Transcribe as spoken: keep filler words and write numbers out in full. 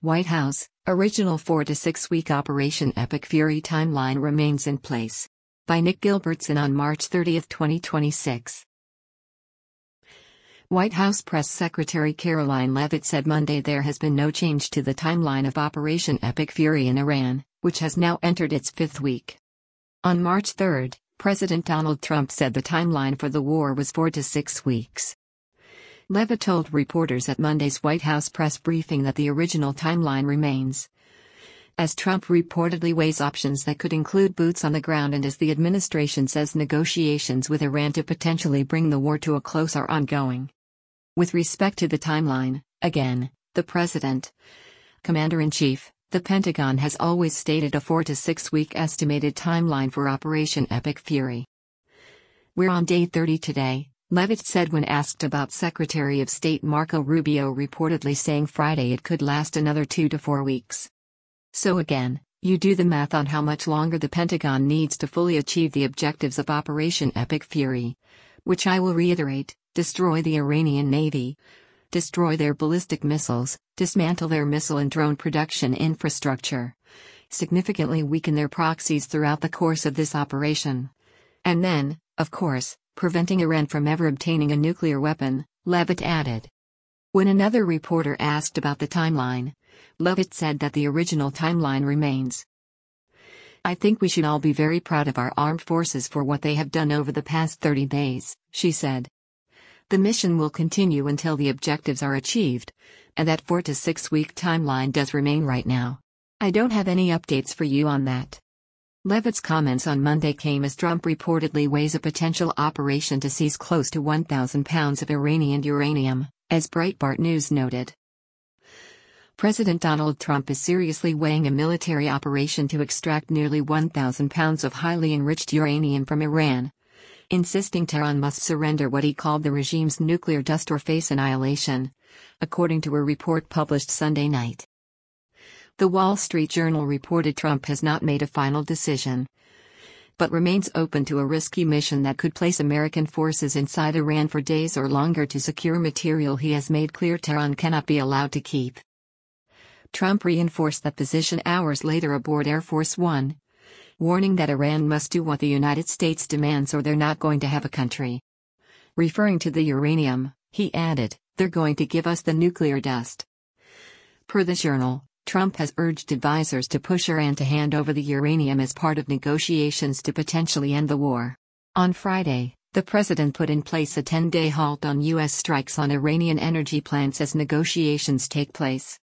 White House, original four to six week Operation Epic Fury timeline remains in place. By Nick Gilbertson on March thirtieth, twenty twenty-six. White House Press Secretary Karoline Leavitt said Monday there has been no change to the timeline of Operation Epic Fury in Iran, which has now entered its fifth week. On March third, President Donald Trump said the timeline for the war was four to six weeks. Leavitt told reporters at Monday's White House press briefing that the original timeline remains. As Trump reportedly weighs options that could include boots on the ground and as the administration says negotiations with Iran to potentially bring the war to a close are ongoing. With respect to the timeline, again, the president, commander-in-chief, the Pentagon has always stated a four to six week estimated timeline for Operation Epic Fury. We're on day thirty today, Leavitt said when asked about Secretary of State Marco Rubio reportedly saying Friday it could last another two to four weeks. So again, you do the math on how much longer the Pentagon needs to fully achieve the objectives of Operation Epic Fury, which I will reiterate, destroy the Iranian Navy, destroy their ballistic missiles, dismantle their missile and drone production infrastructure, significantly weaken their proxies throughout the course of this operation. And then, of course, preventing Iran from ever obtaining a nuclear weapon, Leavitt added. When another reporter asked about the timeline, Leavitt said that the original timeline remains. I think we should all be very proud of our armed forces for what they have done over the past thirty days, she said. The mission will continue until the objectives are achieved, and that four to six week timeline does remain right now. I don't have any updates for you on that. Leavitt's comments on Monday came as Trump reportedly weighs a potential operation to seize close to one thousand pounds of Iranian uranium, as Breitbart News noted. President Donald Trump is seriously weighing a military operation to extract nearly one thousand pounds of highly enriched uranium from Iran, insisting Tehran must surrender what he called the regime's nuclear dust or face annihilation, according to a report published Sunday night. The Wall Street Journal reported Trump has not made a final decision, but remains open to a risky mission that could place American forces inside Iran for days or longer to secure material he has made clear Tehran cannot be allowed to keep. Trump reinforced that position hours later aboard Air Force One, warning that Iran must do what the United States demands or they're not going to have a country. Referring to the uranium, he added, they're going to give us the nuclear dust. Per the journal, Trump has urged advisors to push Iran to hand over the uranium as part of negotiations to potentially end the war. On Friday, the president put in place a ten-day halt on U S strikes on Iranian energy plants as negotiations take place.